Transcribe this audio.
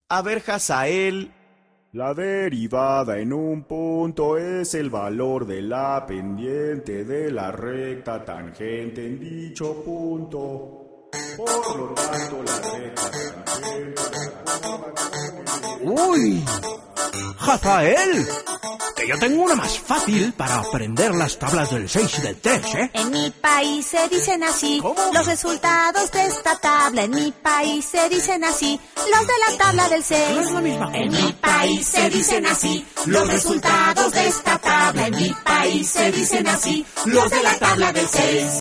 A ver, Hazael. La derivada en un punto es el valor de la pendiente de la recta tangente en dicho punto. Por lo tanto, la recta tangente... ¡Uy! ¡Hazael! Que yo tengo una más fácil para aprender las tablas del 6 y del 3, ¿eh? En mi país se dicen así. ¿Cómo? Los resultados de esta tabla. En mi país se dicen así. Los de la tabla del 6. No es la misma. En mi país se dicen así. Los resultados de esta tabla. En mi país se dicen así. Los de la tabla del 6.